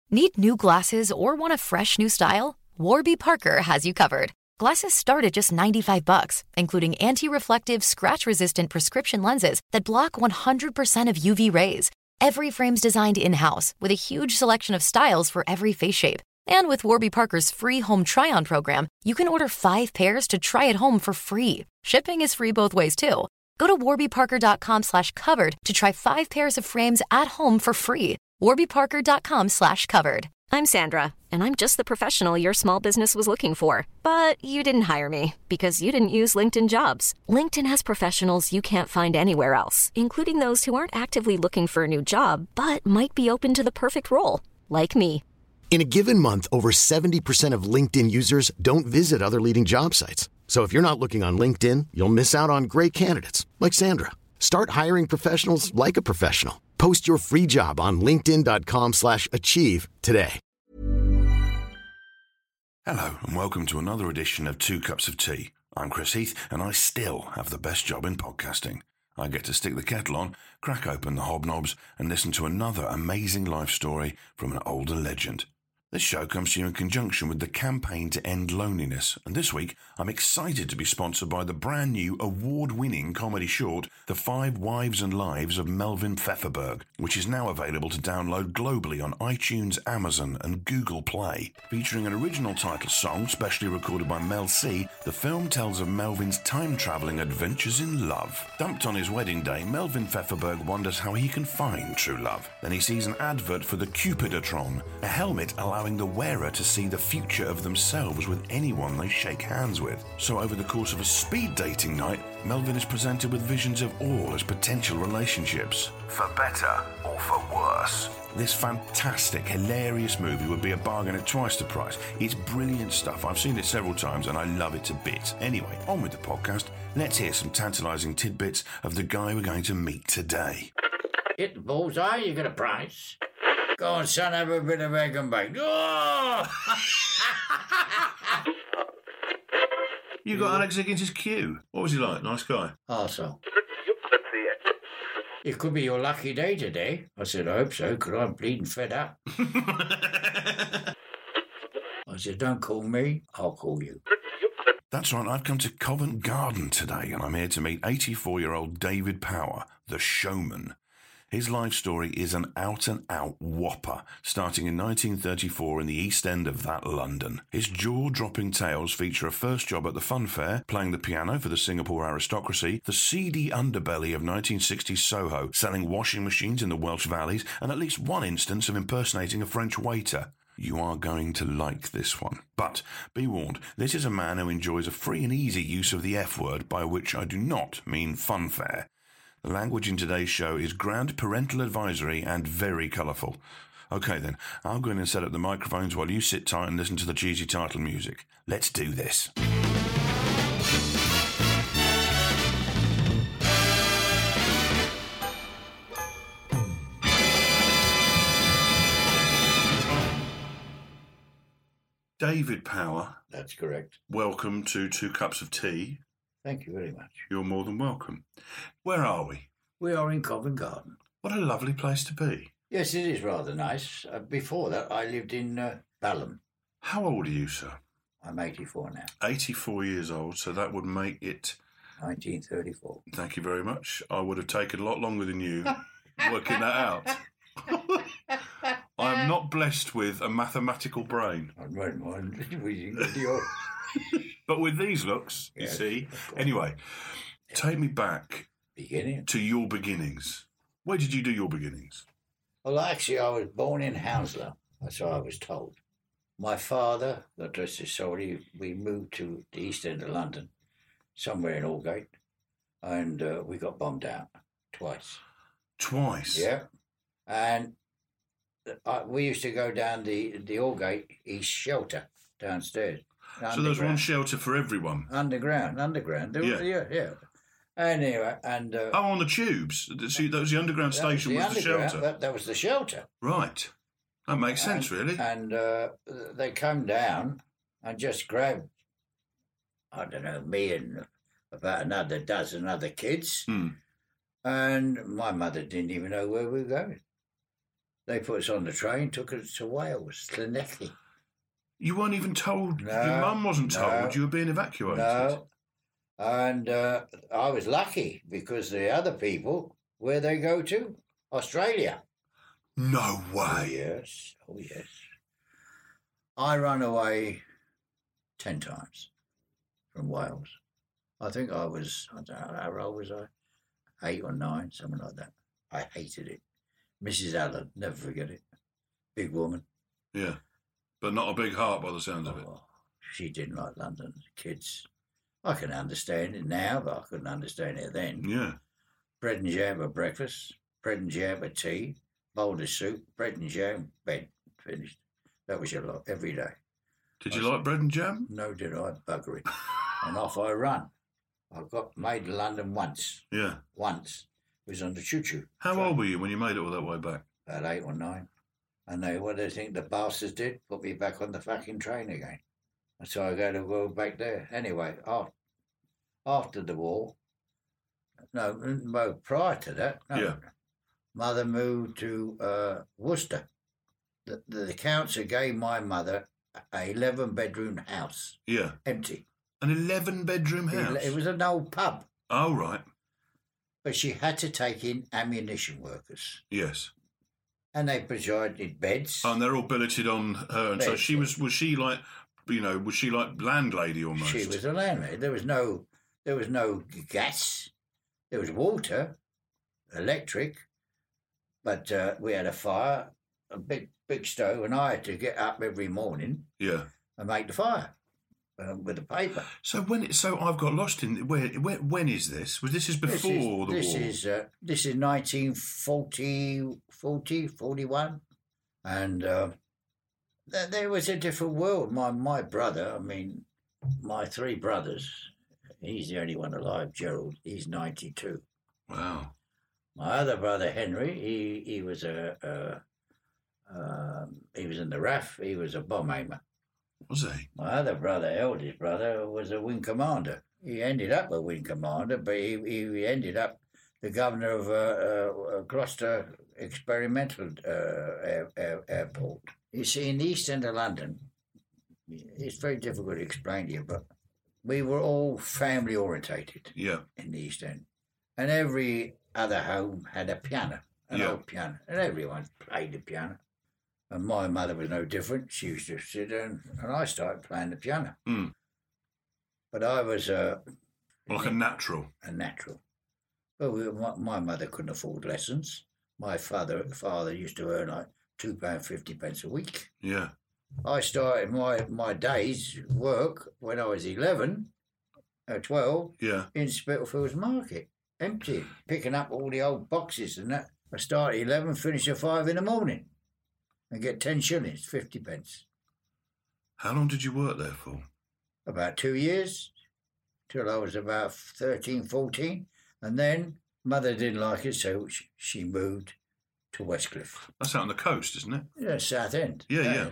Need new glasses or want a fresh new style? Warby Parker has you covered. Glasses start at just $95, including anti-reflective, scratch-resistant prescription lenses that block 100% of UV rays. Every frame's designed in-house with a huge selection of styles for every face shape. And with Warby Parker's free home try-on program, you can order 5 pairs to try at home for free. Shipping is free both ways, too. Go to warbyparker.com/covered to try 5 pairs of frames at home for free. warbyparker.com/covered. I'm Sandra, and I'm just the professional your small business was looking for. But you didn't hire me because you didn't use LinkedIn Jobs. LinkedIn has professionals you can't find anywhere else, including those who aren't actively looking for a new job, but might be open to the perfect role, like me. In a given month, over 70% of LinkedIn users don't visit other leading job sites. So if you're not looking on LinkedIn, you'll miss out on great candidates like Sandra. Start hiring professionals like a professional. Post your free job on linkedin.com/achieve today. Hello and welcome to another edition of 2 Cups of Tea. I'm Chris Heath and I still have the best job in podcasting. I get to stick the kettle on, crack open the hobnobs and listen to another amazing life story from an older legend. This show comes to you in conjunction with the Campaign to End Loneliness, and this week I'm excited to be sponsored by the brand new award-winning comedy short, The 5 Wives and Lives of Melvin Pfefferberg, which is now available to download globally on iTunes, Amazon and Google Play. Featuring an original title song specially recorded by Mel C, the film tells of Melvin's time-travelling adventures in love. Dumped on his wedding day, Melvin Pfefferberg wonders how he can find true love. Then he sees an advert for the Cupidatron, a helmet allowing the wearer to see the future of themselves with anyone they shake hands with. So over the course of a speed dating night, Melvin is presented with visions of all his potential relationships, for better or for worse. This fantastic, hilarious movie would be a bargain at twice the price. It's brilliant stuff. I've seen it several times and I love it to bits. Anyway, on with the podcast. Let's hear some tantalising tidbits of the guy we're going to meet today. Hit the bullseye, you get a prize. Go on, son, have a bit of egg and bacon. Oh! You got Alex Higgins' cue. What was he like? Nice guy? Also. It could be your lucky day today. I said, I hope so, because I'm bleeding fed up. I said, don't call me, I'll call you. That's right, I've come to Covent Garden today, and I'm here to meet 84-year-old David Power, the showman. His life story is an out-and-out whopper, starting in 1934 in the East End of that London. His jaw-dropping tales feature a first job at the Fun Fair, playing the piano for the Singapore aristocracy, the seedy underbelly of 1960s Soho, selling washing machines in the Welsh Valleys, and at least one instance of impersonating a French waiter. You are going to like this one. But be warned, this is a man who enjoys a free and easy use of the F-word, by which I do not mean funfair. The language in today's show is grand parental advisory and very colourful. OK then, I'll go in and set up the microphones while you sit tight and listen to the cheesy title music. Let's do this. David Power. That's correct. Welcome to 2 Cups of Tea. Thank you very much. You're more than welcome. Where are we? We are in Covent Garden. What a lovely place to be. Yes, it is rather nice. Before that, I lived in Balham. How old are you, sir? I'm 84 now. 84 years old, so that would make it... 1934. Thank you very much. I would have taken a lot longer than you working that out. I'm not blessed with a mathematical brain. I don't mind. But with these looks, you see. Anyway, take me back to your beginnings. Where did you do your beginnings? Well, actually, I was born in Hounslow. That's what I was told. My father, the dress is sorry, we moved to the East End of London, somewhere in Aldgate, and we got bombed out twice. Twice? Yeah. And we used to go down the Aldgate East Shelter downstairs. So there's one shelter for everyone? Underground. Yeah. Anyway, and... on the tubes? That was the underground station, was the shelter? That was the shelter. Right. That makes sense, really. And they come down and just grabbed, I don't know, me and about another dozen other kids. And my mother didn't even know where we were going. They put us on the train, took us to Wales, Llanelli. You weren't even told? No, your mum wasn't told you were being evacuated? No. And I was lucky because the other people, where they go to? Australia. No way. Oh, yes. I ran away 10 times from Wales. I think I don't know, how old was I? 8 or 9, something like that. I hated it. Mrs. Allen, never forget it. Big woman. Yeah. But not a big heart by the sounds of it. She didn't like London. Kids. I can understand it now, but I couldn't understand it then. Yeah. Bread and jam at breakfast, bread and jam at tea, bowl of soup, bread and jam, bed, finished. That was your lot every day. Did you like bread and jam? No, did I, buggery. And off I run. I got made to London once. Yeah. Once. It was on the choo-choo. How old were you when you made it all that way back? About 8 or 9. And what do they think the bastards did? Put me back on the fucking train again. And so I got to go back there. Anyway, after the war, prior to that, Mother moved to Worcester. The council gave my mother a 11-bedroom house. Yeah. Empty. An 11-bedroom house? It was an old pub. Oh, right. But she had to take in ammunition workers. Yes. And they provided beds. And they're all billeted on her. And beds, so was she like landlady almost? She was a landlady. There was no gas. There was water, electric, but we had a fire, a big stove, and I had to get up every morning. Yeah. And make the fire with the paper. So I've got lost in when is this? This is before the war. This is 1940, 41, and there was a different world. My brother, my 3 brothers. He's the only one alive, Gerald. He's 92. Wow. My other brother Henry, he was he was in the RAF. He was a bomb aimer. Was he? My other brother, eldest brother, was a wing commander. He ended up a wing commander, but he ended up the governor of Gloucester Experimental Airport. You see, in the East End of London, it's very difficult to explain to you, but we were all family orientated. Yeah. In the East End, and every other home had a piano, an old piano, and everyone played the piano. And my mother was no different. She used to sit there, and I started playing the piano. Mm. But I was like a natural. A natural. Well, my mother couldn't afford lessons. My father used to earn like £2.50 a week. Yeah. I started my day's work when I was 11, 12, in Spitalfields Market, empty, picking up all the old boxes and that. I started at 11, finish at 5 in the morning, and get 10 shillings, 50p. How long did you work there for? About 2 years, till I was about 13, 14, and then Mother didn't like it, so she moved to Westcliff. That's out on the coast, isn't it? Yeah, South End. Yeah.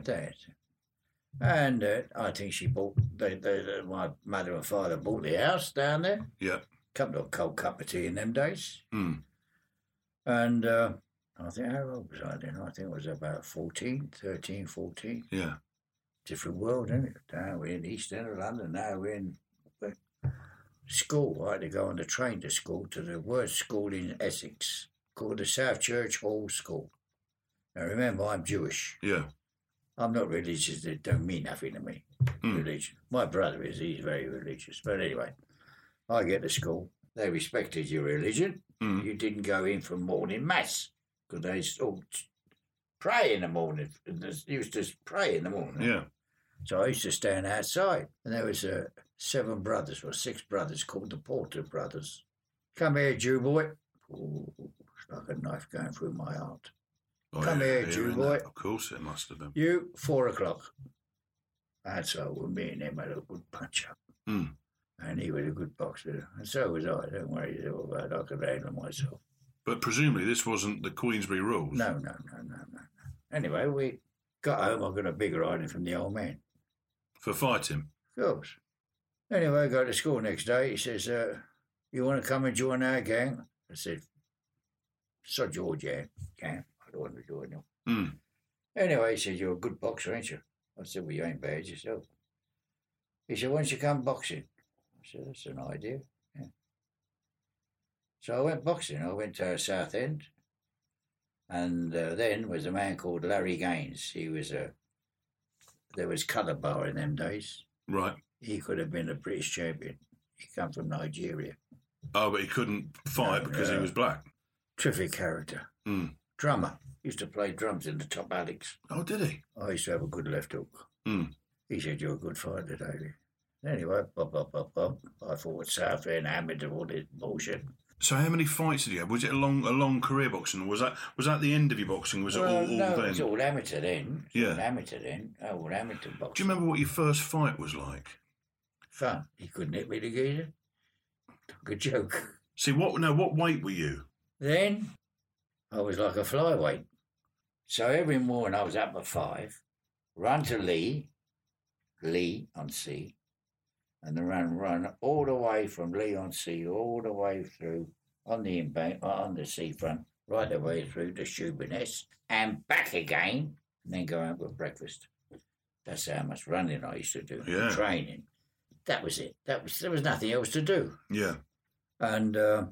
And I think she bought, my mother and father bought the house down there. Yeah. Couple of cold cup of tea in them days. Mm. And I think, how old was I then? I think it was about 13, 14. Yeah. Different world, isn't it? Now we're in the East End of London. Now we're in school. I had to go on the train to school, to the worst school in Essex, called the South Church Hall School. Now remember, I'm Jewish. Yeah. I'm not religious. It don't mean nothing to me, religion. My brother is. He's very religious. But anyway, I get to school. They respected your religion. Mm. You didn't go in for morning mass because they all pray in the morning. They used to pray in the morning. Yeah. So I used to stand outside. And there was 7 brothers or 6 brothers called the Porter brothers. Come here, Jew boy. Ooh, it's like a knife going through my heart. Come here, Jew boy. Of course it must have been. You, 4 o'clock. And so me and him had a good punch up. Mm. And he was a good boxer. And so was I. Don't worry about it. I could handle myself. But presumably this wasn't the Queensberry rules. No. Anyway, we got home. I got a big riding from the old man. For fighting? Of course. Anyway, I go to school next day. He says, you want to come and join our gang? I said, sod your gang. I don't want to join them. Mm. Anyway, he said, you're a good boxer, ain't you? I said, well, you ain't bad yourself. He said, why don't you come boxing? I said, that's an idea. Yeah. So I went boxing. I went to Southend. And then was a man called Larry Gaines. He was there was colour bar in them days. Right. He could have been a British champion. He come from Nigeria. Oh, but he couldn't fight because he was black. Terrific character. Mm. Drummer. Used to play drums in the Top Alex. Oh, did he? I used to have a good left hook. Mm. He said, you're a good fighter, Davey. Anyway, I fought Southend, Hamid, all this bullshit. So how many fights did you have? Was it a long career boxing? Was that the end of your boxing? Was it all no, then? It was all amateur then. Yeah. All amateur boxing. Do you remember what your first fight was like? Fun. He couldn't hit me the geezer. Good joke. See, what weight were you? Then I was like a flyweight. So every morning I was up at 5, run to Lee on Sea, and then run all the way from Lee on Sea, all the way through on the embankment, on the seafront, right the way through to Shoeburyness, and back again, and then go out with breakfast. That's how much running I used to do. Yeah. Training. That was it. There was nothing else to do. Yeah. And then,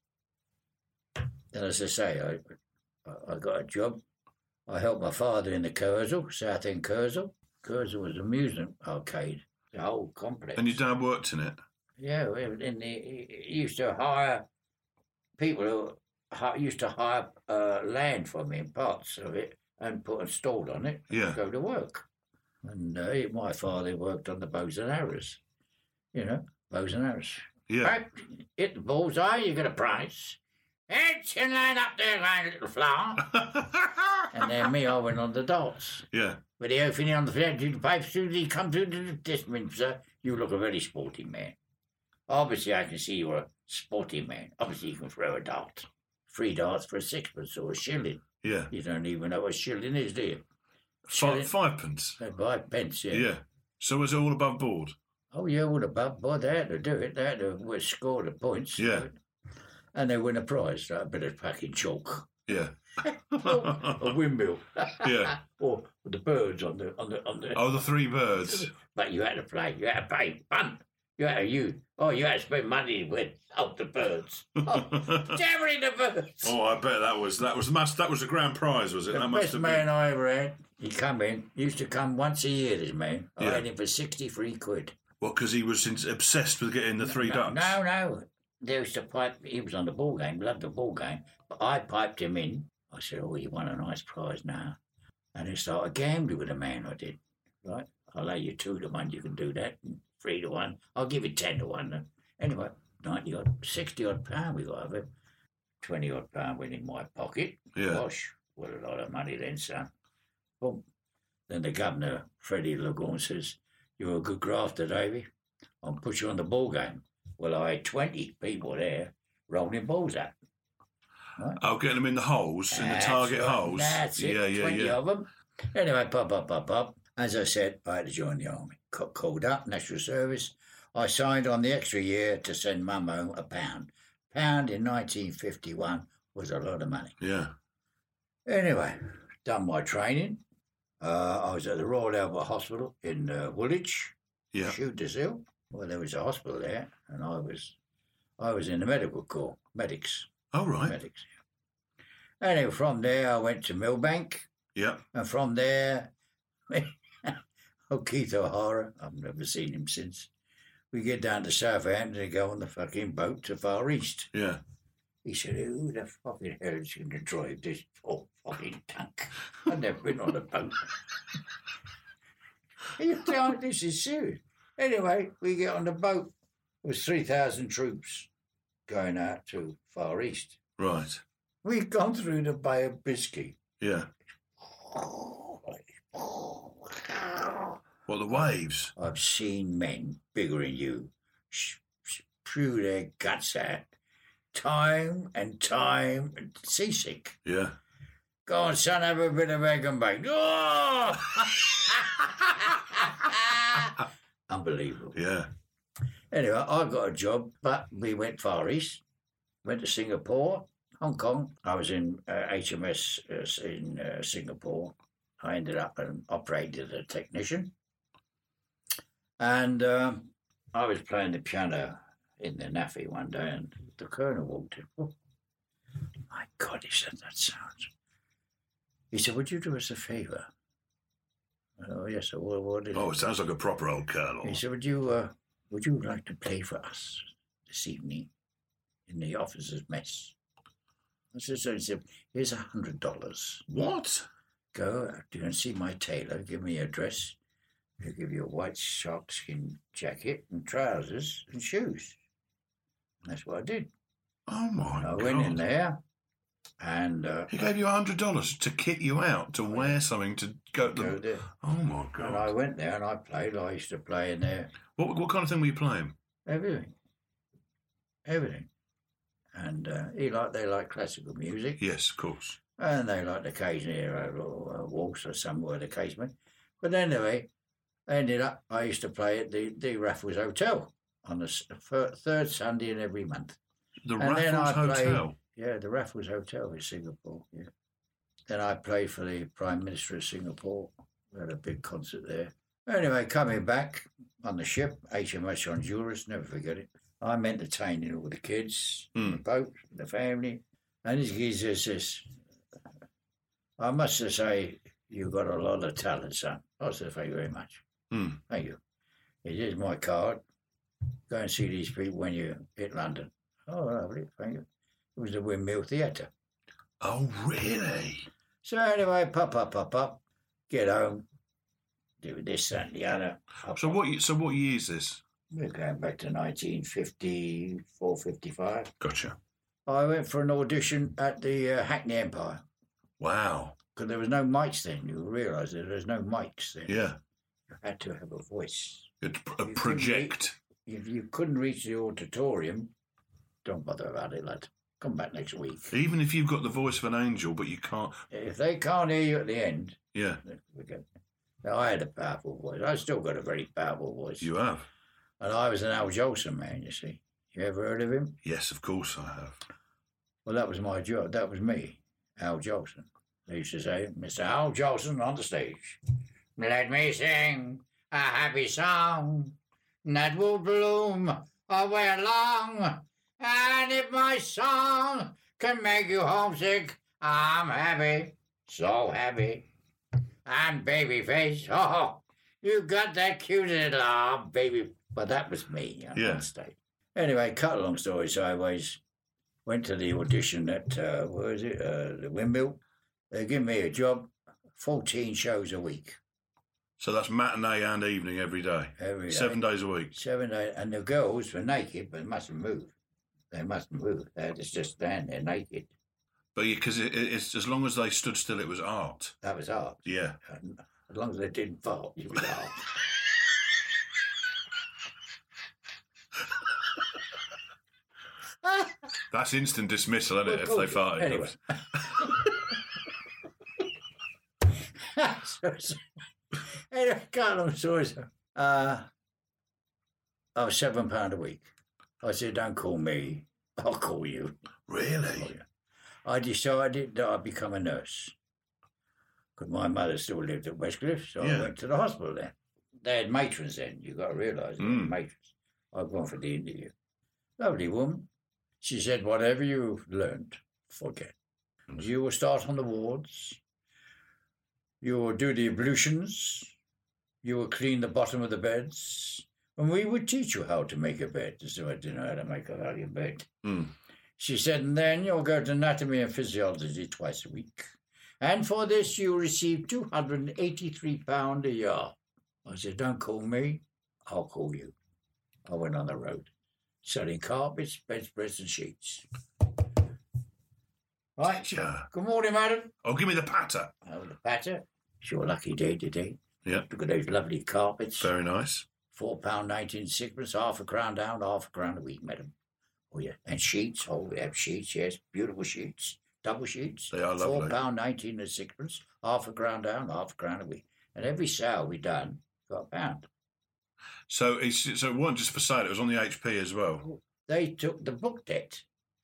as I say, I got a job. I helped my father in the Kurzel, Southend Kurzel. Kurzel was an amusement arcade, the whole complex. And your dad worked in it? Yeah, he used to hire people who used to hire land from him, parts of it, and put a stall on it and go to work. And my father worked on the bows and arrows. You know, bows and arrows. Yeah. Right, hit the bullseye, you get a prize. Heads in line up there, line, little flower. And then I went on the darts. Yeah. With the opening on the flat, do the pipes through, he come through the distance, sir. You look a very sporty man. Obviously, I can see you're a sporty man. Obviously, you can throw a dart. 3 darts for a 6pence or a shilling. Yeah. You don't even know what a shilling is, do you? 5pence? 5 pence, yeah. Yeah. So was it all above board? Oh, yeah, all above board. They had to do it. They had to score the points. Yeah. And they win a prize, like a bit of fucking chalk. Yeah. A windmill. Yeah. Or the birds on the. Oh, the 3 birds. But you had to play. You had to pay fun. You had to spend money with the birds. Jabbering the birds. Oh, I bet that was the grand prize, was it? The that must best have man been. I ever had. He used to come once a year. This man. I Yeah. had him for 63 quid. Well, because he was obsessed with getting the 3 ducks. No. They used to pipe. He was on the ball game. Loved the ball game. But I piped him in. I said, "Oh, you won a nice prize now." And I started gambling with the man. I did. Right. I'll lay you 2 to 1. You can do that. And 3 to 1. I'll give you 10 to 1. Anyway, 60 odd pound we got of it. 20 odd pound went in my pocket. Yeah. Gosh, what a lot of money then, son. Boom. Then the governor, Freddie Lagoon, says, "You're a good grafter, Davey. I'll put you on the ball game." Well, I had 20 people there rolling balls up. Right? Oh, getting them in the holes, in the target holes. That's it. Yeah, 20 of them. Anyway, pop. As I said, I had to join the army. Got called up, national service. I signed on the extra year to send Mum home £1. Pound in 1951 was a lot of money. Yeah. Anyway, done my training. I was at the Royal Albert Hospital in Woolwich. Yeah. Shooters Hill. Well, there was a hospital there, and I was in the medical corps, medics. Oh, right. Medics. Anyway, from there I went to Millbank, Yeah. and from there, Keith O'Hara, I've never seen him since. We get down to Southampton and go on the fucking boat to Far East. Yeah. He said, "Who the fucking hell is going to drive this poor fucking tank? I've never been on a boat." You tell me this is serious. Anyway, we get on the boat. There was 3,000 troops going out to Far East. Right. We'd gone through the Bay of Biscay. Yeah. What, the waves? I've seen men bigger than you spew their guts out time and seasick. Yeah. Go on, son, have a bit of egg and bacon. Oh! Unbelievable. Yeah. Anyway, I got a job, but we went Far East, went to Singapore, Hong Kong. I was in HMS in Singapore. I ended up and operated as a technician. And I was playing the piano in the NAFI one day, and the colonel walked in. Oh, my God, he said, that sounds. He said, would you do us a favour? Oh, yes, sir. Well, what is it? It sounds like a proper old colonel. He said, would you like to play for us this evening in the officers' mess? I said, so he said, here's $100. What? Go, you can see my tailor, give me your dress. He'll give you a white sharkskin jacket and trousers and shoes. And that's what I did. Oh, my God. I went in there and... he gave you $100 to kit you out, to wear something, to go there. Oh, my God. And I went there and I played. I used to play in there. What kind of thing were you playing? Everything. And they like classical music. Yes, of course. And they like occasionally a waltz or somewhere, the case may. But anyway, I ended up, I used to play at the Raffles Hotel on the third Sunday in every month. The Raffles Hotel? Yeah, the Raffles Hotel in Singapore, yeah. Then I played for the Prime Minister of Singapore. We had a big concert there. Anyway, coming back on the ship, HMS Honduras, never forget it. I'm entertaining all the kids, the boat, the family. And this geezer says, I must say, you've got a lot of talent, son. I said, thank you very much. Thank you. Here's my card. Go and see these people when you hit London. Oh, lovely, thank you. It was the Windmill Theatre. Oh, really? So anyway, pop, get home, do this, that, and the other. So what year is this? We're going back to 1954, 55. Gotcha. I went for an audition at the Hackney Empire. Wow. Because there was no mics then. You realise that there's no mics then. Yeah. You had to have a voice. A project. If you couldn't reach the auditorium, don't bother about it, lad. Come back next week. Even if you've got the voice of an angel, but you can't... If they can't hear you at the end... Yeah. Now, I had a powerful voice. I've still got a very powerful voice. You have? And I was an Al Jolson man, you see. You ever heard of him? Yes, of course I have. Well, that was my job. That was me, Al Jolson. They used to say, Mr. Al Jolson on the stage. Let me sing a happy song that will bloom all way along. And if my song can make you homesick, I'm happy, so happy. And Babyface, oh, you got that cute little baby. But that was me on stage. Anyway, cut a long story sideways. Went to the audition at, the Windmill. They give me a job, 14 shows a week. So that's matinee and evening every day? Every day. 7 days a week? 7 days. And the girls were naked, but mustn't move. They mustn't move. They had to just stand there naked. But because it's as long as they stood still, it was art. That was art. Yeah. And as long as they didn't fart, it was art. That's instant dismissal, isn't it, if they farted? Anyway. Anyway, cut long story. I was £7 a week. I said, don't call me, I'll call you. Really? I decided that I'd become a nurse. Because my mother still lived at Westcliff, so I went to the hospital then. They had matrons then, you've got to realise they had matrons. I'd gone for the interview. Lovely woman. She said, whatever you've learned, forget. You will start on the wards. You will do the ablutions. You will clean the bottom of the beds. And we would teach you how to make a bed. So I didn't know how to make a value bed. She said, and then you'll go to anatomy and physiology twice a week. And for this, you'll receive £283 a year. I said, don't call me, I'll call you. I went on the road, selling carpets, bedspreads and sheets. Right. Yeah. Good morning, madam. Oh, give me the patter. Oh, the patter. It's your lucky day today. Yeah. Look at those lovely carpets. Very nice. £4.19 sixpence, £half a crown down, £half a crown a week, madam. Oh, yeah. And sheets. Oh, we have sheets, yes. Beautiful sheets. Double sheets. They are lovely. £4.19 and sixpence, £half a crown down, £half a crown a week. And every sale we done got £1. So it wasn't just for sale, it was on the HP as well. They took the book debt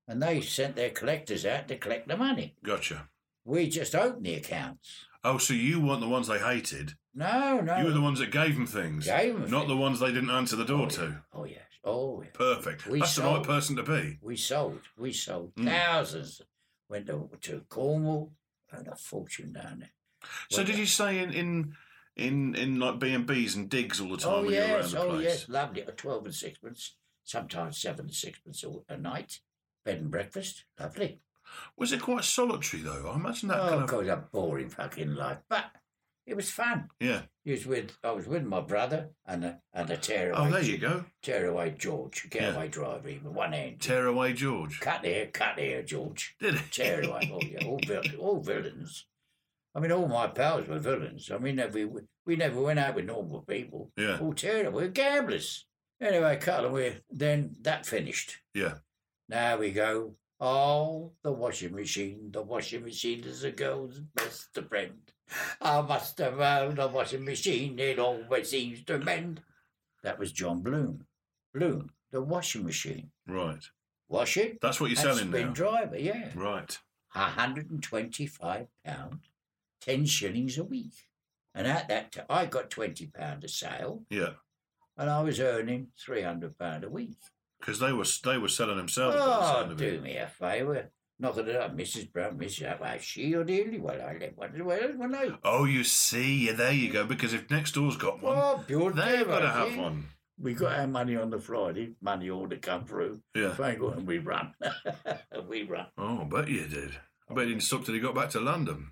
and they sent their collectors out to collect the money. Gotcha. We just opened the accounts. Oh, so you weren't the ones they hated? No. You were the ones that gave them things. Not the ones they didn't answer the door to. Oh, yes. Oh, yes. Perfect. That's the right person to be. We sold. Thousands. Went to Cornwall, and a fortune down there. So did you stay in like B&Bs and digs all the time when you were around the place? Oh, yes. Lovely. 12 and sixpence. Sometimes 7 and sixpence a night. Bed and breakfast. Lovely. Was it quite solitary, though? I imagine that kind of... God, a boring fucking life. But it was fun. Yeah. I was with my brother and a tearaway. Oh, there you go. Tearaway George, getaway driver, with one hand. Tearaway George. Cut here, George. Did it? Tearaway. Oh, yeah, all villains. I mean, all my pals were villains. I mean, we never went out with normal people. Yeah. All tearaway. We were gamblers. Anyway, cut away. Then that finished. Yeah. Now we go. Oh, the washing machine. The washing machine is a girl's best friend. I must have owned the washing machine. It always seems to mend. That was John Bloom. Bloom, the washing machine. Right. Wash it. That's what you're selling now. Spin driver, yeah. Right. £125, 10 shillings a week. And at that time, I got £20 a sale. Yeah. And I was earning £300 a week. Because they were selling themselves. Oh, do me a favour. Knocking it up, Mrs. Brown, Mrs. Well, she or dearly. Well, I live one night. Oh, you see, yeah, there you go. Because if next door's got one, they've got to have one. We got our money on the Friday, money all to come through. Yeah. And we run. We run. Oh, I bet you did. I bet you didn't stop till you got back to London.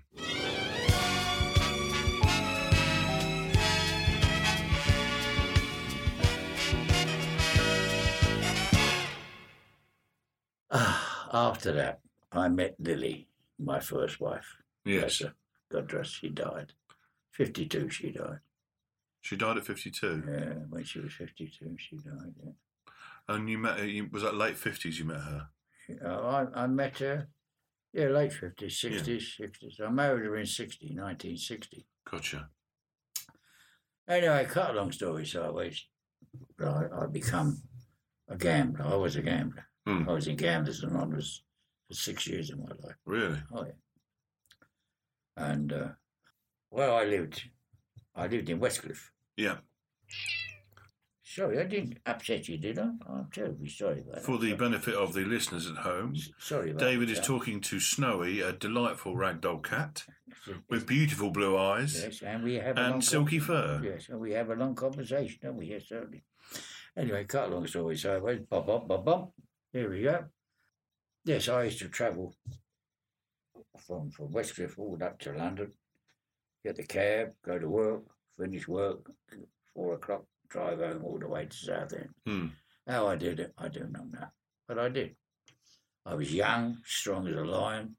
After that, I met Lily, my first wife. Yes. God rest, she died. 52, she died. She died at 52? Yeah, when she was 52, she died, yeah. And you met her, was that late 50s you met her? I met her, late 50s, 60s, 60s. I married her in 1960. Gotcha. Anyway, cut a long story sideways. I become a gambler. I was a gambler. I was in Gamblers Anonymous for 6 years of my life. Really? Oh, yeah. And, I lived in Westcliff. Yeah. Sorry, I didn't upset you, did I? I'm terribly sorry about that. For the benefit of the listeners at home, sorry about David is talking to Snowy, a delightful ragdoll cat with beautiful blue eyes. Yes, and we have and silky fur. Yes, and we have a long conversation, don't we? Yes, certainly. Anyway, cut a long story sideways. Bum. Here we go. Yes, I used to travel from Westcliff all up to London, get the cab, go to work, finish work, 4 o'clock, drive home all the way to Southend. How I did it, I do not know. But I did. I was young, strong as a lion.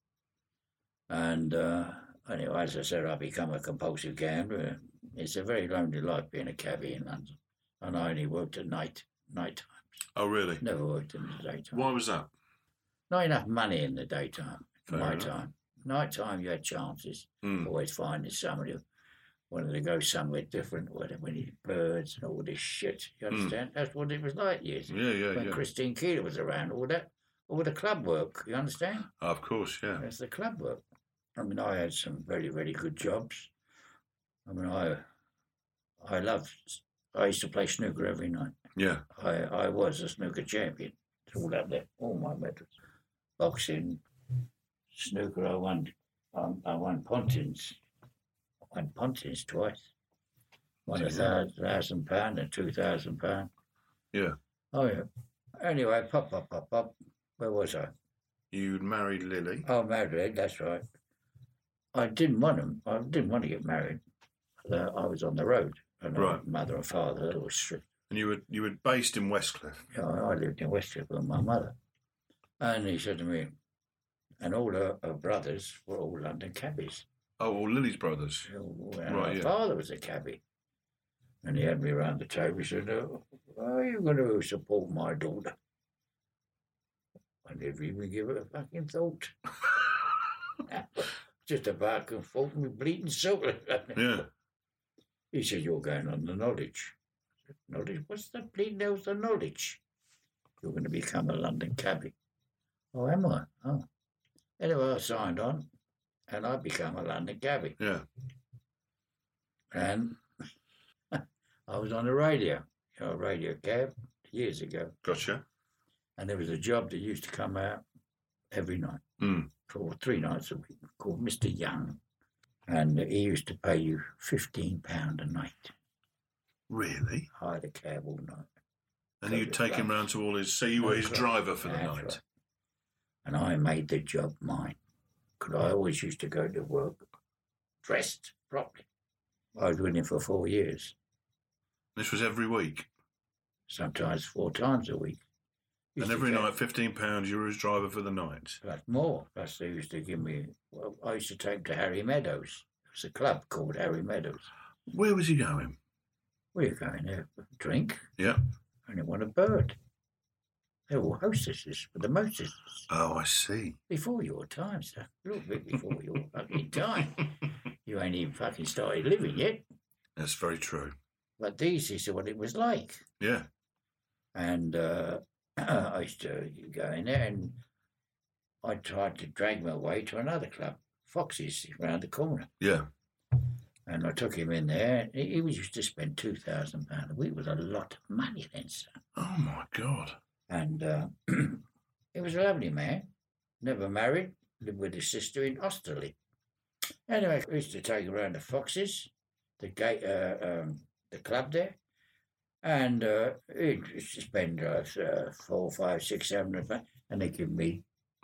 And anyway, as I said, I become a compulsive gambler. It's a very lonely life being a cabbie in London. And I only worked at night times. Oh, really? Never worked in the daytime. Why was that? Not enough money in the daytime. Fair my enough. time. Nighttime, you had chances. Always finding somebody who wanted to go somewhere different, where we need birds and all this shit. You understand? That's what it was like years ago. Yeah. When Christine Keeler was around, all the club work. You understand? Of course, yeah. That's the club work. I mean, I had some very, very good jobs. I mean, I used to play snooker every night. Yeah. I was a snooker champion. It's all up there, all my medals. Boxing, snooker, I won Pontins. I won Pontins twice. Won £1,000 and £2,000. Yeah. Oh, yeah. Anyway, pop. Where was I? You'd married Lily. Oh, married, that's right. I didn't want to get married. I was on the road. And Right. My mother and father were strict. And you were based in Westcliff. Yeah, I lived in Westcliff with my mother. And he said to me, and all her brothers were all London cabbies. Oh, all Lily's brothers. And Right, my yeah. father was a cabbie. And he had me around the table. He said, are you going to support my daughter? I never even give it a fucking thought. Just about confronting me bleeding silver. Yeah. He said, you're going on the knowledge. I said, knowledge? What's the bleeding hell's the knowledge? You're going to become a London cabbie. Oh, am I? Oh. Anyway, I signed on and I became a London cabbie. Yeah. And I was on the radio, a radio cab, years ago. Gotcha. And there was a job that used to come out every night, for 3 nights a week, called Mr. Young. And he used to pay you £15 a night. Really? Hire the cab all night. And you'd take him round to all his... So you were his driver for the night? Right. And I made the job mine. Because I always used to go to work dressed properly. I was with him for 4 years. This was every week? Sometimes 4 times a week. And every night, £15, you were his driver for the night? Plus more. Plus they used to give me... Well, I used to take him to Harry Meadows. It was a club called Harry Meadows. Where was he going? Where you going there? Drink? Yeah. And they want a bird. They're all hostesses, but the mostesses. Oh, I see. Before your time, sir. A little bit before your fucking time. You ain't even fucking started living yet. That's very true. But these is what it was like. Yeah. And I used to go in there and I tried to drag my way to another club, Foxy's, round the corner. Yeah. And I took him in there. He used to spend £2,000 a week. It was a lot of money then, sir. Oh, my God. And he was a lovely man, never married, lived with his sister in Osterley. Anyway, we used to take him around the Foxes, the gate, the club there, and he'd spend 4, 5, 6, 7, and they give me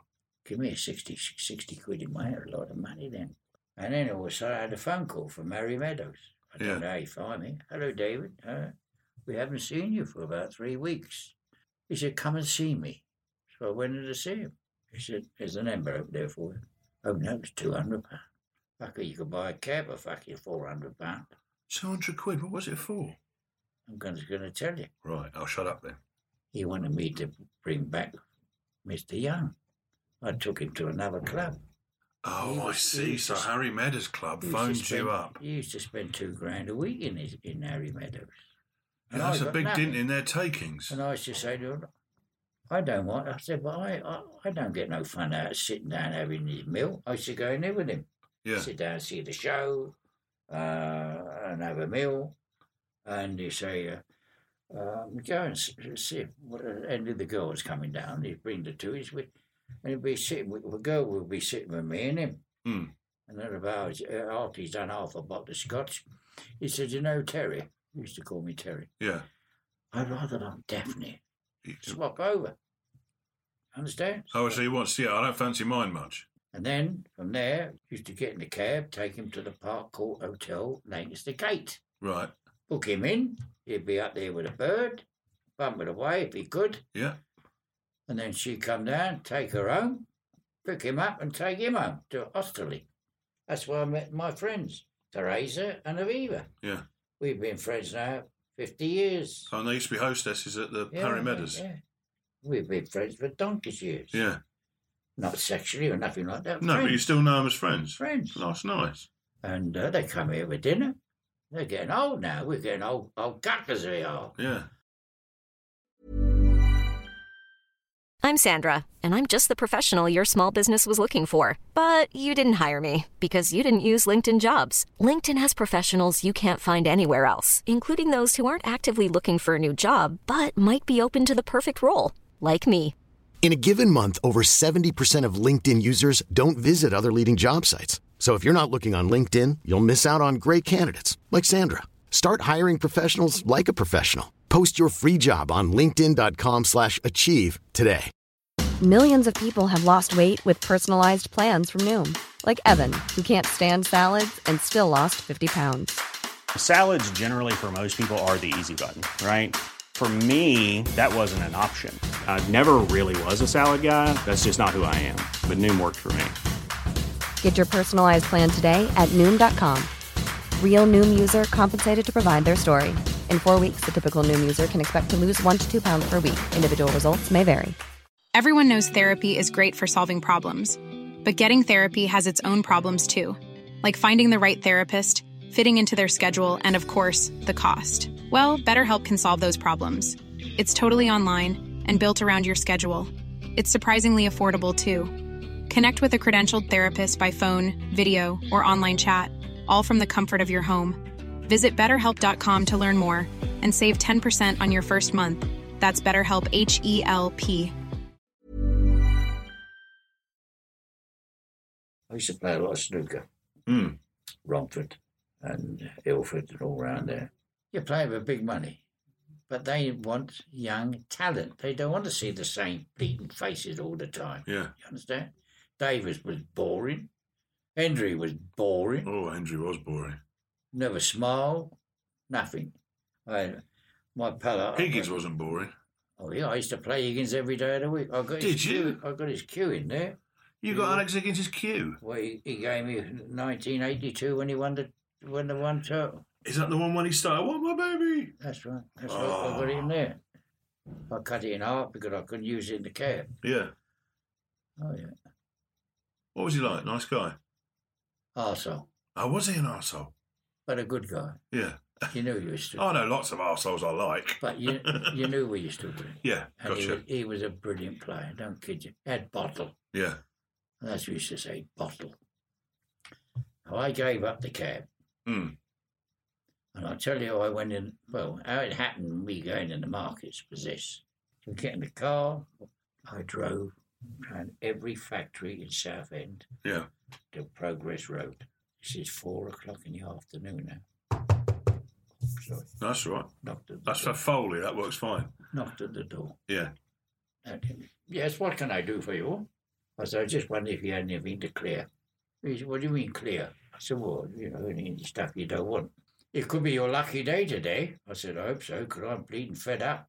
a 60 quid in my hand, a lot of money then. And then all of a sudden I had a phone call from Harry Meadows. I don't know how he found me. Hello, David. We haven't seen you for about 3 weeks. He said, come and see me. So I went in to see him. He said, there's an envelope there for you. Oh, no, it's £200. Fucker, you could buy a cab for fucking £400. 200 quid? What was it for? I'm going to tell you. Right, I'll shut up then. He wanted me to bring back Mr. Young. I took him to another club. Oh, I see. So Harry Meadows Club phoned you up. He used to spend £2,000 a week in Harry Meadows. Yeah, that's a big dint in their takings. And I used to say to him, I don't want... I said, but I don't get no fun out of sitting down having his meal. I used to go in there with him. Yeah. Sit down and see the show and have a meal. And you say, go and see what end of the girls coming down. He'd bring the two. And he'd be sitting with the girl, would be sitting with me and him. Mm. And then about after he's done half a bottle of scotch, he said, you know, Terry, he used to call me Terry. Yeah. I'd rather not Daphne. Swap over. Understand? Oh, so he wants, I don't fancy mine much. And then from there, used to get in the cab, take him to the Park Court Hotel, Lancaster Gate. Right. Book him in. He'd be up there with a bird, bump it away if he could. Yeah. And then she'd come down, take her home, pick him up and take him home to Osterley. That's where I met my friends, Teresa and Aviva. Yeah. We've been friends now 50 years. Oh, and they used to be hostesses at the Harry Meadows. Yeah. We've been friends for donkey's years. Yeah. Not sexually or nothing like that. No, friends. but you still know them as friends. Friends. That's nice. And they come here with dinner. They're getting old now. We're getting old guckers we are. Yeah. I'm Sandra, and I'm just the professional your small business was looking for. But you didn't hire me because you didn't use LinkedIn Jobs. LinkedIn has professionals you can't find anywhere else, including those who aren't actively looking for a new job, but might be open to the perfect role, like me. In a given month, over 70% of LinkedIn users don't visit other leading job sites. So if you're not looking on LinkedIn, you'll miss out on great candidates like Sandra. Start hiring professionals like a professional. Post your free job on linkedin.com/achieve today. Millions of people have lost weight with personalized plans from Noom. Like Evan, who can't stand salads and still lost 50 pounds. Salads generally for most people are the easy button, right? For me, that wasn't an option. I never really was a salad guy. That's just not who I am. But Noom worked for me. Get your personalized plan today at Noom.com. Real Noom user compensated to provide their story. In 4 weeks, the typical Noom user can expect to lose 1 to 2 pounds per week. Individual results may vary. Everyone knows therapy is great for solving problems. But getting therapy has its own problems too. Like finding the right therapist, fitting into their schedule, and of course, the cost. Well, BetterHelp can solve those problems. It's totally online and built around your schedule. It's surprisingly affordable too. Connect with a credentialed therapist by phone, video, or online chat, all from the comfort of your home. Visit BetterHelp.com to learn more and save 10% on your first month. That's BetterHelp, H-E-L-P. I used to play a lot of snooker. Romford and Ilford and all round there. You play with big money, but they want young talent. They don't want to see the same bleeding faces all the time. Yeah. You understand? Davis was boring. Hendry was boring. Oh, Hendry was boring. Never smiled. Nothing. My pal... Higgins wasn't boring. Oh, yeah, I used to play Higgins every day of the week. Did you? I got his cue in there. You got Alex Higgins' cue? Well, he gave me 1982 when he won the one title. Is that the one when he started, I want my baby? That's right. That's right. I got it in there. I cut it in half because I couldn't use it in the cab. Yeah. Oh, yeah. What was he like? Nice guy? Arsehole. Oh, was he an arsehole? But a good guy. Yeah. You knew you stood. I know lots of arseholes I like. But you knew where you stood with him. Yeah, and gotcha. He was a brilliant player, don't kid you. Had bottle. Yeah. That's what we used to say, bottle. Now, I gave up the cab. And I'll tell you how I went in, well, how it happened, me going in the markets was this. To get in the car, I drove around every factory in Southend Yeah. to Progress Road. This is 4:00 in the afternoon now. Sorry. That's right. Knocked at the That's door. for Foley. That works fine. Knocked at the door. Yeah. Yes, what can I do for you? I said, I just wondered if you had anything to clear. He said, what do you mean clear? I said, well, any stuff you don't want. It could be your lucky day today. I said, I hope so, because I'm bleeding fed up.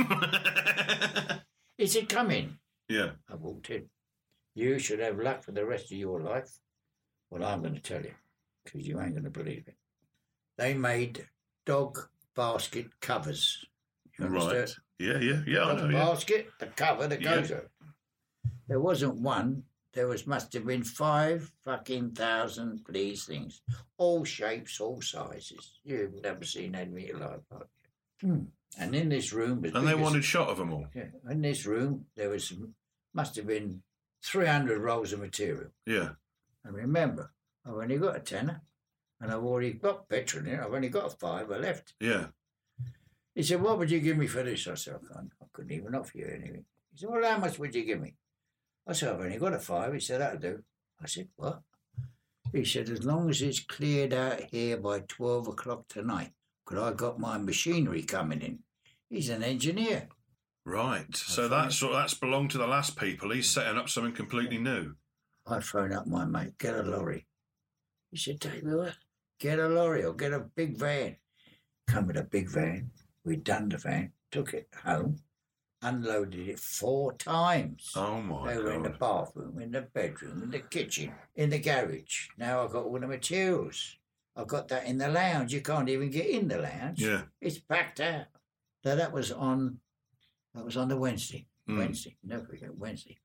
He said, come in. Yeah. I walked in. You should have luck for the rest of your life. Well, I'm going to tell you, because you ain't going to believe it. They made dog basket covers. You understand? Right. Yeah. I know. Dog Yeah. basket, the cover that goes over. There wasn't one. There must have been 5,000 of these things. All shapes, all sizes. You've never seen any in your life. And in this room... And they wanted shot of them all. Yeah. In this room, there must have been 300 rolls of material. Yeah. And remember, I've only got a tenner, and I've already got petrol in it. I've only got 5 left. Yeah. He said, what would you give me for this? I said, I couldn't even offer you anything. He said, well, how much would you give me? I said, I've only got a 5. He said, that'll do. I said, what? He said, as long as it's cleared out here by 12 o'clock tonight, because I got my machinery coming in. He's an engineer. Right. So that's belonged to the last people. He's setting up something completely new. I phoned up my mate, get a lorry. He said, David, what? Get a lorry or get a big van. Come with a big van. We'd done the van, took it home, unloaded it 4 times. Oh, my They were in the God. bathroom, in the bedroom, in the kitchen, in the garage. Now I've got all the materials. I've got that in the lounge. You can't even get in the lounge. Yeah. It's packed out. Now that was on the Wednesday. Wednesday. Never forget, Wednesday.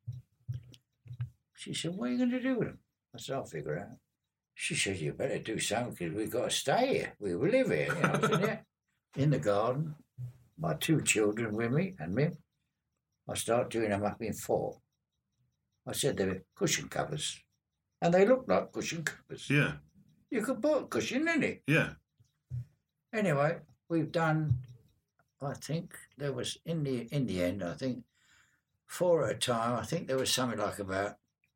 She said, what are you going to do with them? I said, I'll figure it out. She said, you better do something because we've got to stay here. We will live here. You know, I said, yeah. In the garden, my 2 children with me and me. I start doing them up in 4. I said they were cushion covers. And they look like cushion covers. Yeah. You could put a cushion in it. Yeah. Anyway, we've done, I think there was, in the end, I think 4 at a time, I think there was something like about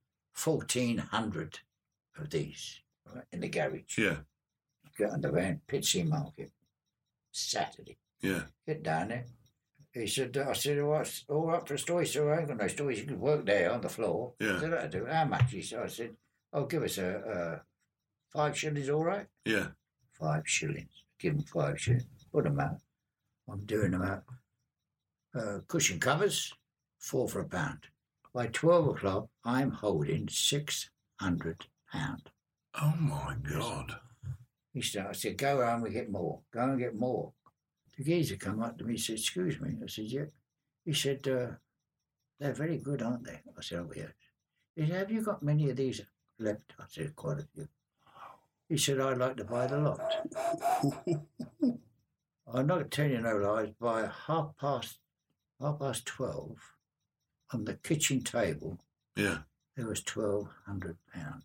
1,400 of these right, in the garage. Yeah. Get on the van, Pitsea Market, Saturday. Yeah. Get down there. He said, I said, what's all right for a store? He said, I ain't got no store. You can work there on the floor. Yeah. I said, I do. How much? He said, I said, oh, give us a 5 shillings, all right? Yeah. 5 shillings. Give them 5 shillings. Put them out. I'm doing them out. Cushion covers, 4 for £1. By 12 o'clock, I'm holding £600. Oh, my God. I said, go home and get more. Go and get more. The geezer come up to me and said, excuse me. I said, yeah. He said, they're very good, aren't they? I said, oh, yes. He said, have you got many of these left? I said, quite a few. He said, I'd like to buy the lot. I'm not telling you no lies. By half past 12, on the kitchen table, Yeah. there was £1,200.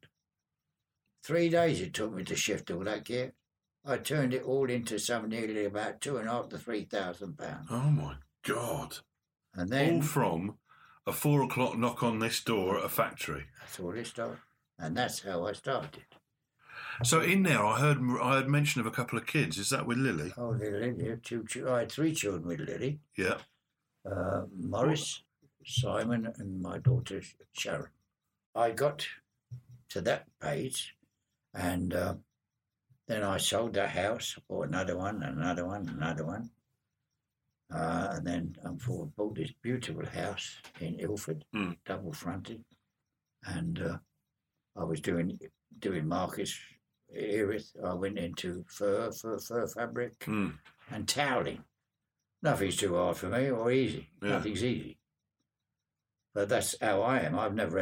3 days it took me to shift all that gear. I turned it all into some nearly about £2,500 to £3,000. Oh, my God. And then All from a 4 o'clock knock on this door at a factory. that's all it started. And that's how I started. So in there, I heard mention of a couple of kids. Is that with Lily? Oh, Lily, I had 3 children with Lily. Yeah. Morris, Simon, and my daughter Sharon. I got to that page, and then I sold that house, bought another one, and another one, and another one. And then I bought this beautiful house in Ilford, double fronted, and I was doing markets. Erith, I went into fur fabric, and toweling. Nothing's too hard for me or easy. Yeah. Nothing's easy. But that's how I am. I've never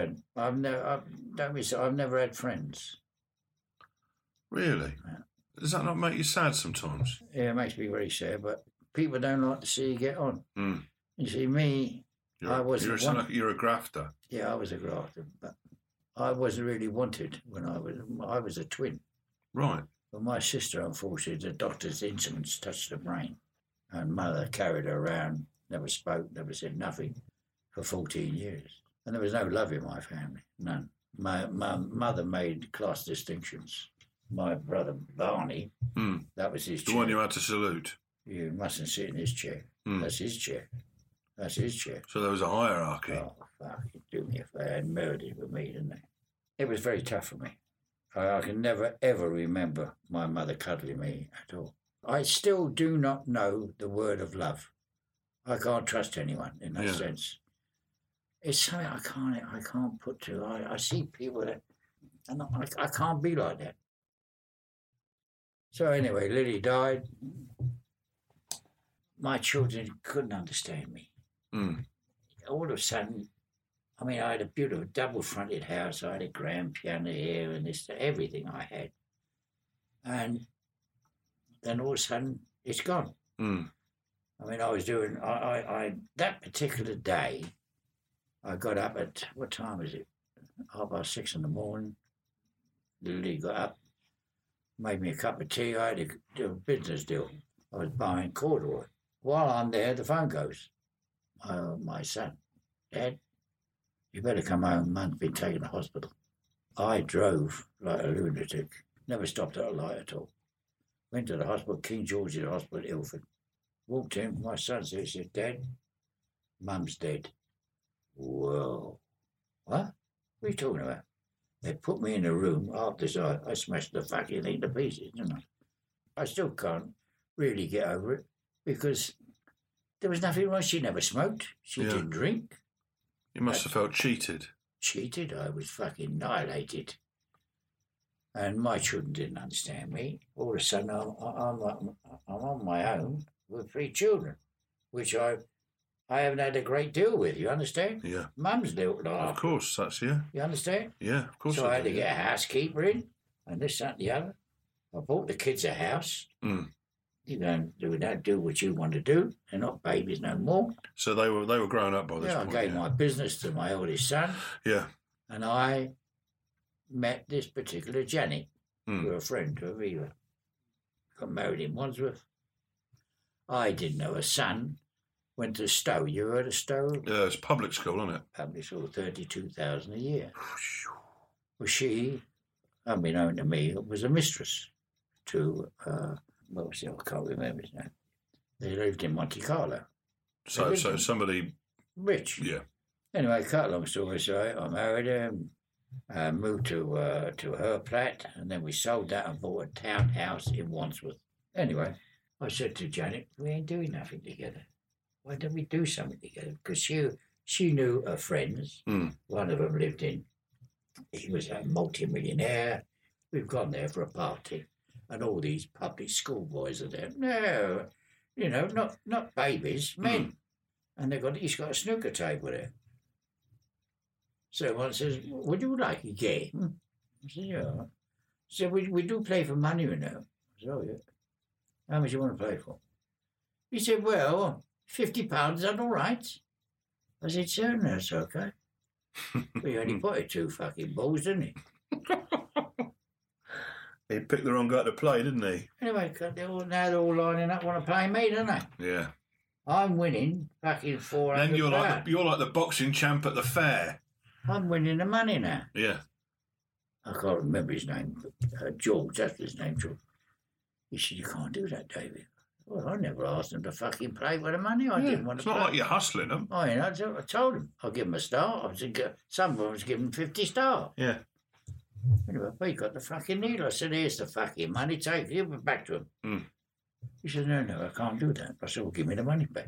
had friends. Really? Yeah. Does that not make you sad sometimes? Yeah, it makes me very sad. But people don't like to see you get on. You see, me, You're a grafter. Yeah, I was a grafter, but I wasn't really wanted when I was a twin. Right. But my sister, unfortunately, the doctor's instruments touched the brain. And mother carried her around, never spoke, never said nothing for 14 years. And there was no love in my family, none. My mother made class distinctions. My brother Barney, that was his chair. The one you had to salute. You mustn't sit in his chair. That's his chair. That's his chair. So there was a hierarchy. Oh, fuck, you do me a favour. They had murdered with me, didn't they? It was very tough for me. I can never, ever remember my mother cuddling me at all. I still do not know the word of love. I can't trust anyone in that sense. It's something I can't put to. I see people that, and I can't be like that. So anyway, Lily died. My children couldn't understand me. All of a sudden, I had a beautiful double-fronted house. I had a grand piano here and this, everything I had. And then all of a sudden, it's gone. I was doing, that particular day, I got up at, what time was it? 6:30 in the morning. Lily got up, made me a cup of tea. I had to do a business deal. I was buying corduroy. While I'm there, the phone goes. My son, Dad, you better come home. Mum's been taken to hospital. I drove like a lunatic. Never stopped at a light at all. Went to the hospital, King George's Hospital, Ilford. Walked in, my son said, Dad, Mum's dead. Whoa. What? What are you talking about? They put me in a room after this. I smashed the fucking thing to pieces, didn't I? I still can't really get over it because there was nothing wrong. She never smoked. She didn't drink. You must have felt cheated. Cheated? I was fucking annihilated. And my children didn't understand me. All of a sudden, I'm on my own with 3 children, which I haven't had a great deal with, you understand? Yeah. Mum's little Of course, that's, yeah. You understand? Yeah, of course. So I had to get a housekeeper in, and this, that, and the other. I bought the kids a house. You don't do what you want to do. They're not babies no more. So they were grown up by this point. I gave my business to my oldest son. Yeah. And I met this particular Janet, through a friend, to Aviva. Got married in Wandsworth. I didn't know her son. Went to Stowe. You heard of Stowe? Yeah, it's public school, isn't it? Public school, $32,000 a year. Well, she, unbeknown to me, was a mistress to, what was it? I can't remember his name. They lived in Monte Carlo. So somebody... Rich. Yeah. Anyway, cut a long story short, I married her, moved to her flat, and then we sold that and bought a townhouse in Wandsworth. Anyway, I said to Janet, we ain't doing nothing together. Why don't we do something together? Because she knew her friends. One of them lived in, he was a multi-millionaire. We've gone there for a party. And all these public school boys are there. No, not babies, men. And he's got a snooker table there. So one says, would you like a game? I said, yeah. So we do play for money, you know. I said, oh, yeah. How much you want to play for? He said, well, £50, is that all right? I said, sir, that's okay. We only put it 2 fucking balls, didn't he? He picked the wrong guy to play, didn't he? Anyway, now they're all lining up, want to play me, don't they? Yeah. I'm winning fucking 400 Then you're like the boxing champ at the fair. I'm winning the money now. Yeah. I can't remember his name. George, that's his name, George. He said, you can't do that, David. Well, I never asked him to fucking play with the money. I didn't want to play. It's not like you're hustling them. I told him. I'll give him a star. Some of them was giving 50 stars. Yeah. Anyway, he got the fucking needle. I said, here's the fucking money. Take it. Give it back to him. Mm. He said, no, I can't do that. I said, well, give me the money back.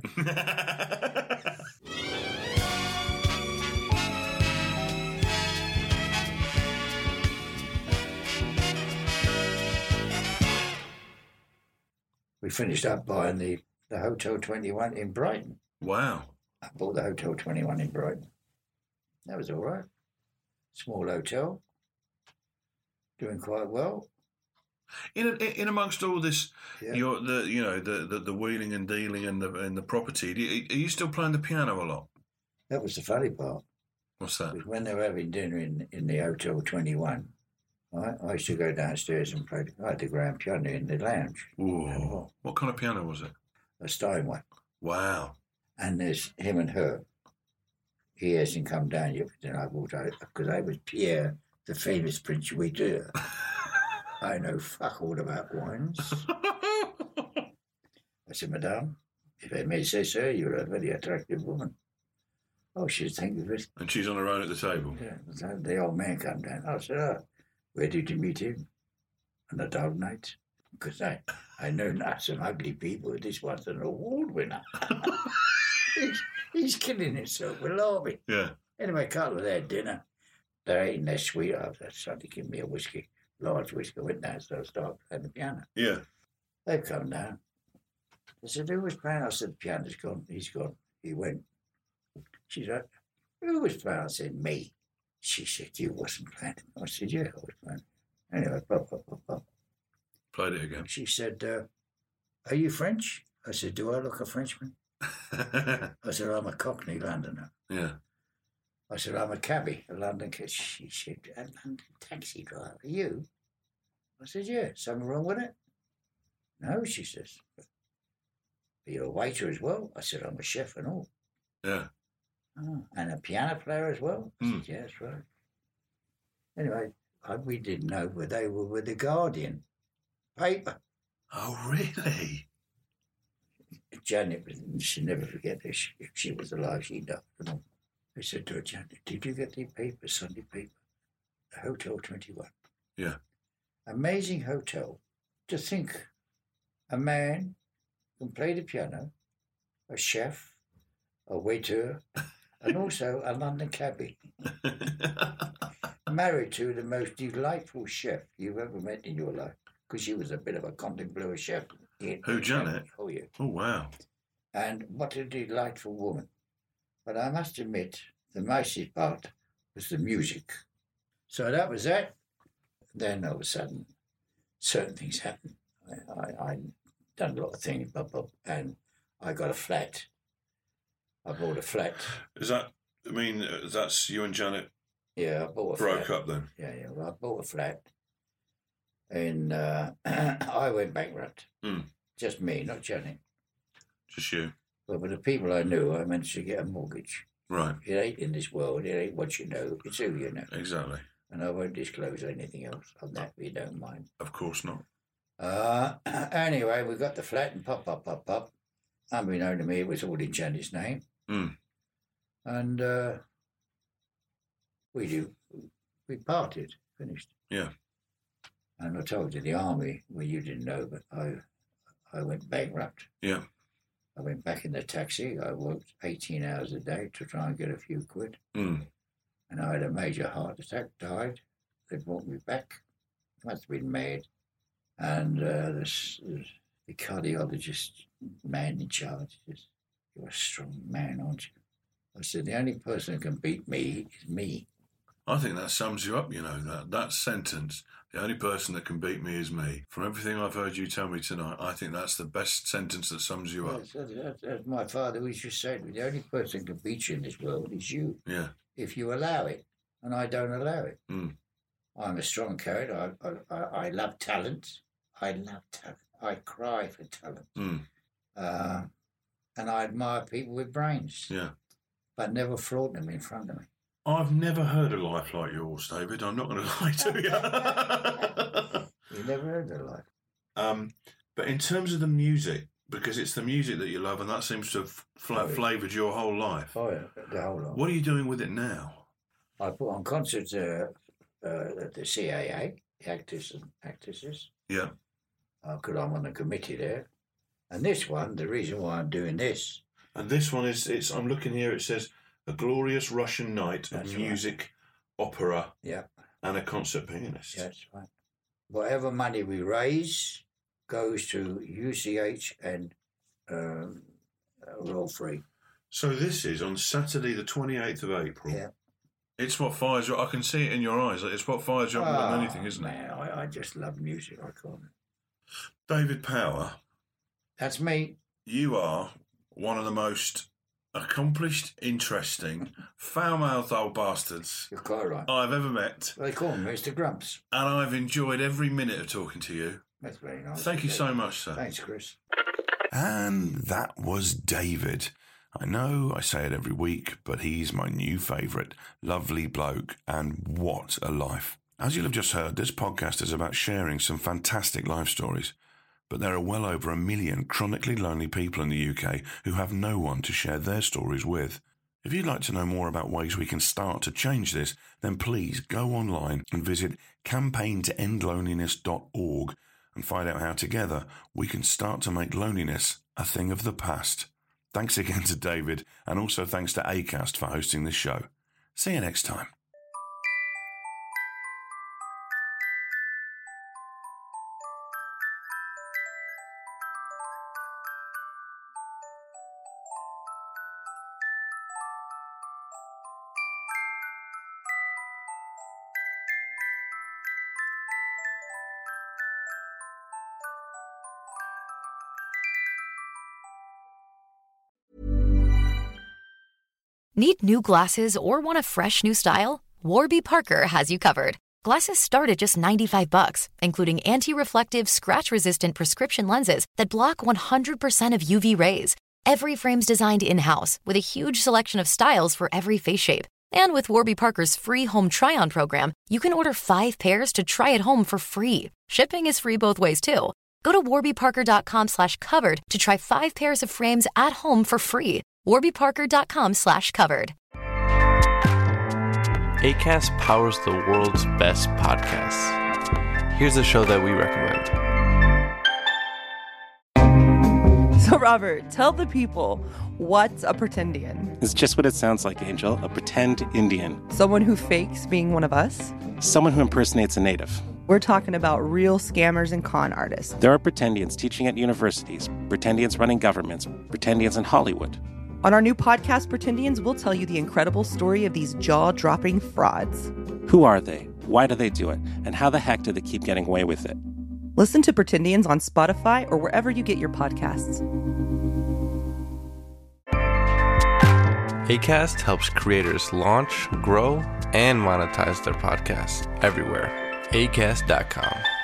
We finished up buying the Hotel 21 in Brighton. Wow. I bought the Hotel 21 in Brighton. That was all right. Small hotel. Doing quite well. In amongst all this, Yeah. the wheeling and dealing and the property, are you still playing the piano a lot? That was the funny part. What's that? Because when they were having dinner in the Hotel 21, I used to go downstairs and play. I had the grand piano in the lounge. Ooh. What kind of piano was it? A Steinway. Wow. And there's him and her. He hasn't come down yet because I was Pierre, the famous Prince Waiter. I know fuck all about wines. I said, Madame, if I may say so, you're a very attractive woman. Oh, she said, thank you very much. And she's on her own at the table? Yeah, so the old man come down. I said, where did you meet him? On a dog night? Because I know not some ugly people. This one's an award winner. he's killing himself with laughing. Yeah. Anyway, couple of their dinner. They're eating their sweet after that. Somebody give me a whiskey. Large whiskey. I went down, so I started playing the piano. Yeah. They've come down. They said, who was playing? I said, the piano's gone. He's gone. He went. She said, who was playing? I said, me. She said, you wasn't playing. I said, yeah, I was playing. Anyway, pop. Played it again. She said, are you French? I said, do I look a Frenchman? I said, I'm a Cockney Londoner. Yeah. I said, I'm a cabbie, a London cabbie. She said, a London taxi driver, you? I said, yeah, something wrong with it? No, she says. Are you a waiter as well? I said, I'm a chef and all. Yeah. Oh, and a piano player as well? I said, yeah, that's right. Anyway, we didn't know where they were with the Guardian paper. Oh, really? Janet, she'll never forget this. If she was alive, she'd know. I said to her, Janet, did you get the paper, Sunday paper? The Hotel 21. Yeah. Amazing hotel. To think a man can play the piano, a chef, a waiter, and also a London cabbie. Married to the most delightful chef you've ever met in your life, because she was a bit of a contemplative chef. Who, Janet? Oh, yeah. Oh, wow. And what a delightful woman. But I must admit, the nicest part was the music. So that was that. Then all of a sudden, certain things happened. I done a lot of things, and I got a flat. I bought a flat. Is that, that's you and Janet? Yeah, I bought a broke flat. Up then? Yeah, well, I bought a flat. And I went bankrupt. Just me, not Janet. Just you? But with the people I knew, I managed to get a mortgage. Right. It ain't in this world. It ain't what you know. It's who you know. Exactly. And I won't disclose anything else on that if you don't mind. Of course not. Anyway, we got the flat and pop. Unbeknown to me, it was all in Janet's name. And we parted, finished. Yeah. And I told you, the army, well, you didn't know, but I went bankrupt. Yeah. I went back in the taxi. I worked 18 hours a day to try and get a few quid. And I had a major heart attack, died. They brought me back. Must have been mad. And the cardiologist, man in charge, says, you're a strong man, aren't you? I said, the only person who can beat me is me. I think that sums you up, that sentence. The only person that can beat me is me. From everything I've heard you tell me tonight, I think that's the best sentence that sums you up. As my father always just said, the only person that can beat you in this world is you. Yeah. If you allow it, and I don't allow it. I'm a strong character. I love talent. I cry for talent. And I admire people with brains. Yeah. But never flaunt them in front of me. I've never heard a life like yours, David. I'm not going to lie to you. You never heard a life. But in terms of the music, because it's the music that you love, and that seems to have flavoured your whole life. Oh, yeah, the whole life. What are you doing with it now? I put on concerts at the CAA, the actors and actresses. Yeah. Because I'm on the committee there. And this one, the reason why I'm doing this. And this one is, I'm looking here, it says, A Glorious Russian Night of Music, Opera, and a Concert Pianist. That's right. Whatever money we raise goes to UCH and Royal Free. So this is on Saturday the 28th of April. Yeah. It's what fires you up. I can see it in your eyes. It's what fires you up more than anything, isn't it? I just love music, I call it. David Power. That's me. You are one of the most accomplished, interesting, foul-mouthed old bastards You're quite right. I've ever met. They call me Mr. Grumps. And I've enjoyed every minute of talking to you. That's very nice. Thank you so much, sir. Thanks, Chris. And that was David. I know I say it every week, but he's my new favourite. Lovely bloke, and what a life. As you'll have just heard, this podcast is about sharing some fantastic life stories. But there are well over 1 million chronically lonely people in the UK who have no one to share their stories with. If you'd like to know more about ways we can start to change this, then please go online and visit campaigntoendloneliness.org and find out how together we can start to make loneliness a thing of the past. Thanks again to David, and also thanks to Acast for hosting this show. See you next time. Need new glasses or want a fresh new style? Warby Parker has you covered. Glasses start at just $95, including anti-reflective, scratch-resistant prescription lenses that block 100% of UV rays. Every frame's designed in-house with a huge selection of styles for every face shape. And with Warby Parker's free home try-on program, you can order 5 pairs to try at home for free. Shipping is free both ways, too. Go to warbyparker.com/covered to try 5 pairs of frames at home for free. warbyparker.com/covered. Acast powers the world's best podcasts. Here's a show that we recommend. So, Robert, tell the people, what's a pretendian? It's just what it sounds like, Angel. A pretend Indian. Someone who fakes being one of us? Someone who impersonates a native. We're talking about real scammers and con artists. There are pretendians teaching at universities, pretendians running governments, pretendians in Hollywood. On our new podcast, Pretendians, we'll tell you the incredible story of these jaw-dropping frauds. Who are they? Why do they do it? And how the heck do they keep getting away with it? Listen to Pretendians on Spotify or wherever you get your podcasts. Acast helps creators launch, grow, and monetize their podcasts everywhere. Acast.com.